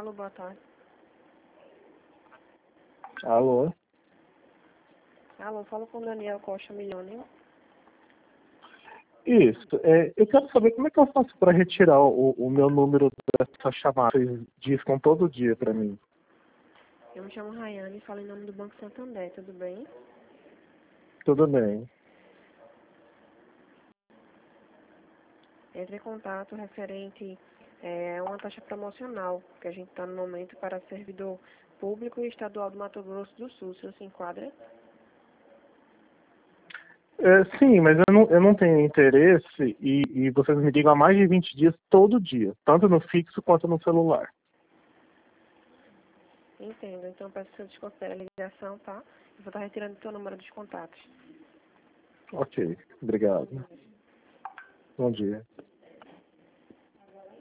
Alô, boa tarde. Alô? Alô, fala com o Daniel Costa Milhões. Isso. Eu quero saber como é que eu faço para retirar o meu número dessa chamada. Vocês discam todo dia para mim. Eu me chamo Rayane e falo em nome do Banco Santander, tudo bem? Tudo bem. Entre em contato referente a uma taxa promocional que a gente está no momento para servidor público e estadual do Mato Grosso do Sul. O senhor se enquadra? Sim, mas eu não tenho interesse e vocês me ligam há mais de 20 dias todo dia, tanto no fixo quanto no celular. Entendo. Então peço que o senhor desculpe pela ligação, tá? Eu vou estar retirando o seu número dos contatos. Ok, obrigado. Bom dia.